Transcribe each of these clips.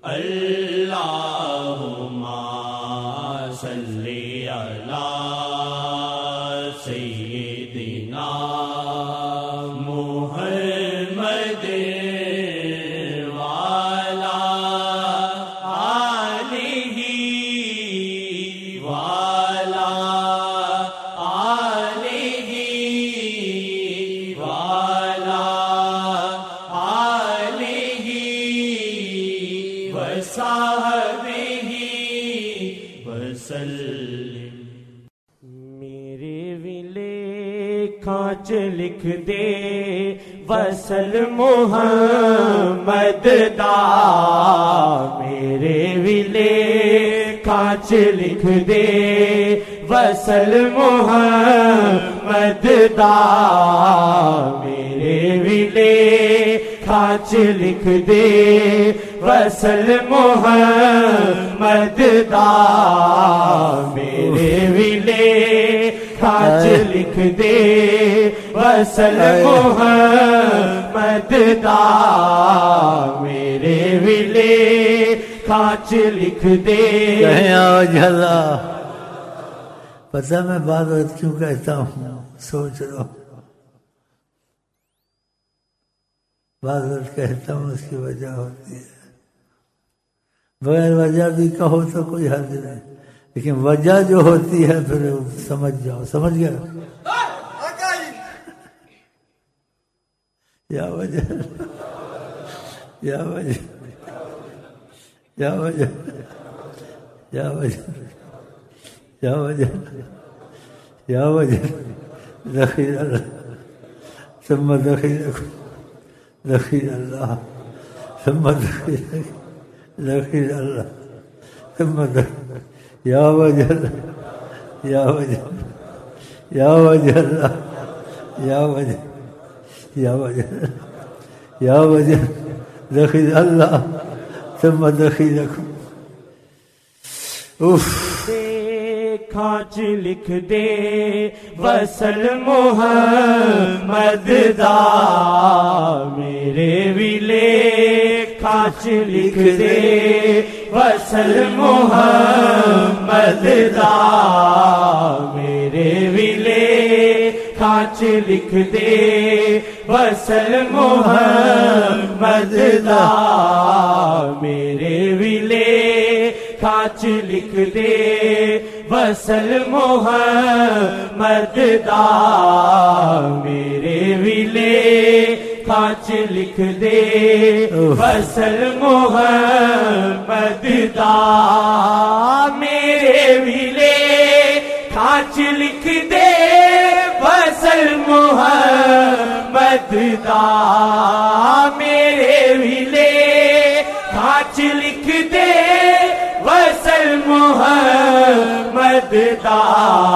اللہم صلی علی سیدنا محمد وعلی آلہ وعلی آلہ وعلی آلہ وصحبہ وسلم۔ میرے ویلے کانچ لکھ دے وصل محمد دا، میرے ویلے کانچ لکھ دے وصل محمد دا، میرے ویلے کانچ لکھ دے وصل محمد دا، میرے ویلے کانچ لکھ دے وصل محمد دا، میرے ویلے کانچ لکھ دے۔ جھلا پتہ میں بات کیوں کہتا ہوں، سوچ رہا ہوں بعض کہتا ہوں، اس کی وجہ ہوتی ہے، بغیر وجہ بھی کہو تو کوئی حرج نہیں، لیکن وجہ جو ہوتی ہے پھر سمجھ جاؤ، سمجھ گیا؟ یا وجہ یا وجہ یا وجہ یا وجہ یا وجہ یا وجہ ذخیر اللہ ثم ذخیرکم ذخیر اللہ ثم ذخیر اللہ ثم یا وجہ یا وجہ یا وجہ اللہ یا وجہ یا وجہ یا وجہ ذخیر اللہ ثم ذخیرکم۔ کانچ لکھ دے وصل محمد دا، میرے ویلے کانچ لکھ دے وصل محمد دا، میرے ویلے کانچ لکھ دے وصل محمد دا، میرے ویلے کانچ لکھ دے وصل محمد دا، میرے ویلے کانچ لکھ دے وصل محمد دا، میرے ویلے کانچ لکھ دے وصل محمد دا، میرے ویلے کانچ لکھ دے وصل محمد دا،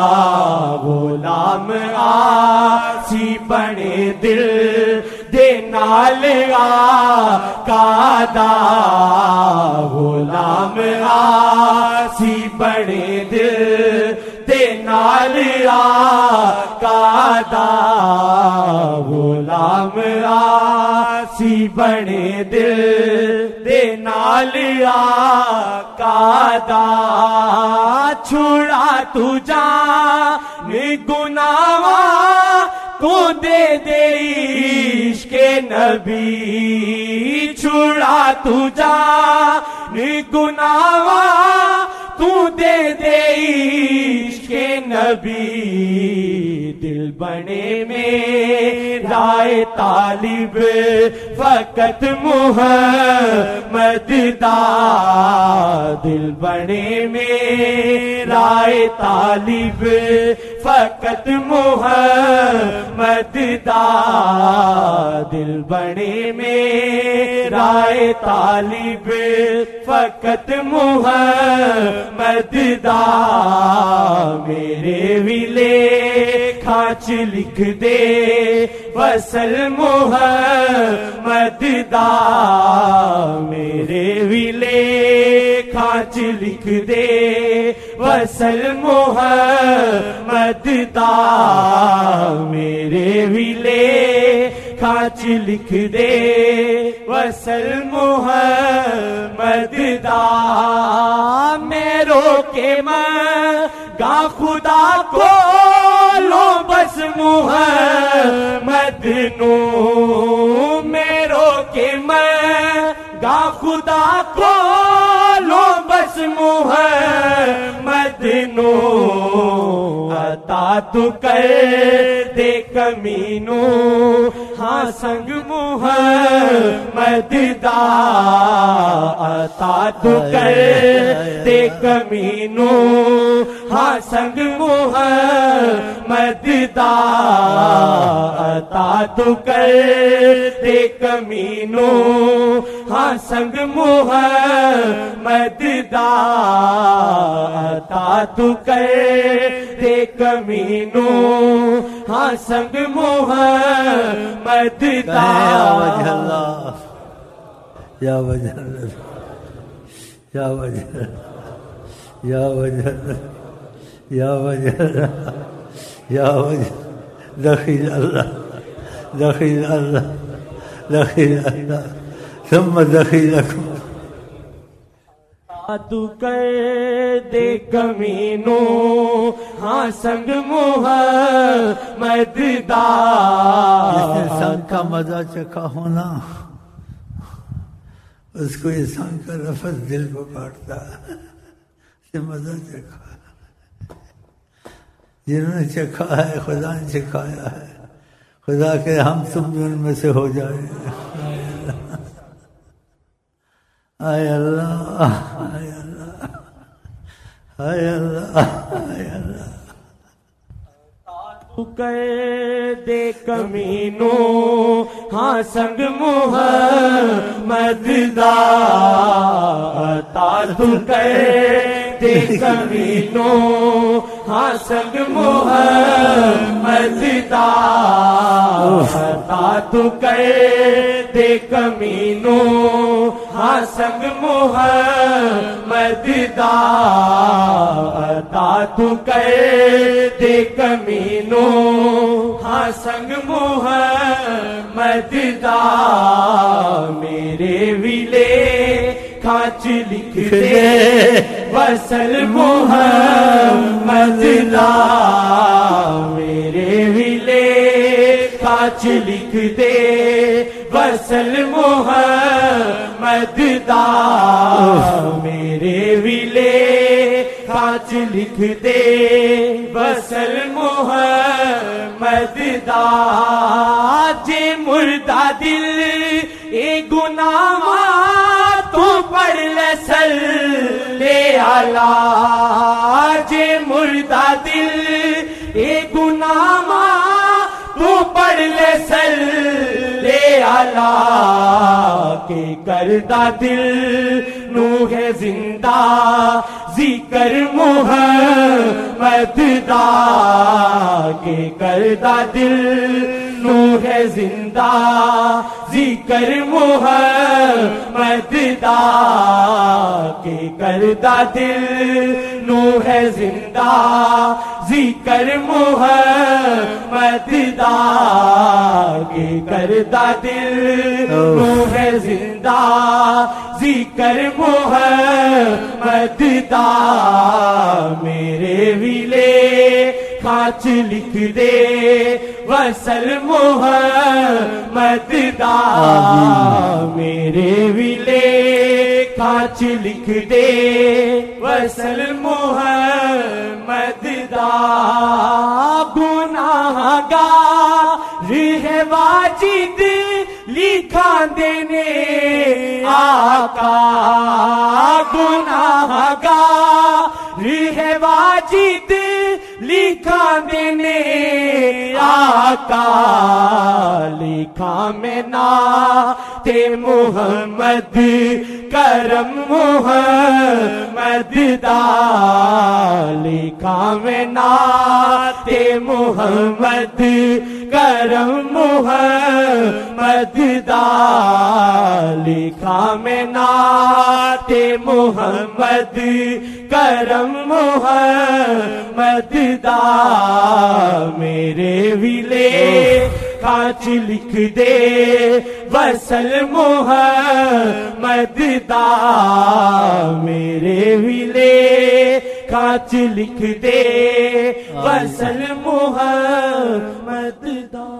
غلام آسی بنے دل دے نال آقا دا، غلام آسی بنے دل دے نال آقا دا، غلام آسی بنے دل دے نال آقا دا، چھڑا تو جان گناواں تو دے دے عشق نبی، چھڑا تو جان گناواں تو دے دے عشق نبی، دل بنے میرا طالب فقط محمد دا، دل بنے میرا طالب فقط محمد دا، دل بنے میرا طالب فقط محمد دا، میرے ویلے کانچ لکھ دے وصل محمد دا، میرے ویلے کانچ لکھ دے وصل محمد دا، میرے ویلے کھانچ لکھ دے وصل محمد دا میں رو کے منگا خدا کو لو بس محمد نو میں رو کے منگا خدا کو لو بس محمد نو عطا تو کر دے کمینو ہاں سنگ محمد دا عطا تو کر دے کمینو ہاں سنگ محمد دا عطا تو کر دے کمینو ہاں سنگ محمد دا عطا تو کر دے کمینو ہاں سنگ محمد دا یا وجہ اللہ یا وجہ اللہ یا وجہ اللہ یا وجہ اللہ یا وجہ دخیل اللہ دخیل اللہ دخیل اللہ ثم دخیلکم تو کر دے کمینو ہاں سنگ محمد دا جس نے سنگ کا مزہ چکھا ہونا اس کو یہ سنگ کا لفظ دل کو کاٹتا ہے یہ مزہ چکھا جنہوں نے چکھا ہے خدا نے چکھایا ہے خدا کہ ہم تم بھی ان میں سے ہو جائیں اے اللہ اے اللہ اے اللہ اے اللہ تو کر دے کمینو ہاں سنگ محمد دا عطا تو کر دے کمینو ہاں سنگ محمد دا عطا تو کر دے کمینو ہاں سنگ محمد دا عطا تو کر دے کمینو ہاں سنگ محمد دا میرے ویلے کھانچ لکھ دے وصل محمد دا میرے ویلے کھانچ لکھ دے وصل محمد دا میرے ویلے کھانچ لکھ دے وصل محمد دا جے مردہ دل اے گناہ تو پڑھ لے صلی علی جے مردہ دل اے گناہ تو پڑھ لے صلی علی کہ کردہ دل نو ہے زندہ ذکر محمد دا کہ کردہ دل نو ہے زندہ ذکر محمد دا کہ کردہ دل نو ہے زندہ ذکر محمد دا کہ کردہ دل نو ہے زندہ ذکر محمد دا میرے ویلے کھانچ لکھ دے وصل محمد دا میرے ویلے کھانچ لکھ دے وصل محمد دا گناہ گار ہے واجد لکھا دینے آقا گناہ گار ہے واجد لکھا دینے آقا لکھا میں نعت محمد کرم محمد دا لکھا میں نعت محمد کرم محمد دا لکھا میں نعت محمد کرم محمد دا میرے ویلے کاچ لکھ دے وصل محمد دا میرے ویلے کاچ لکھ دے وصل محمد دا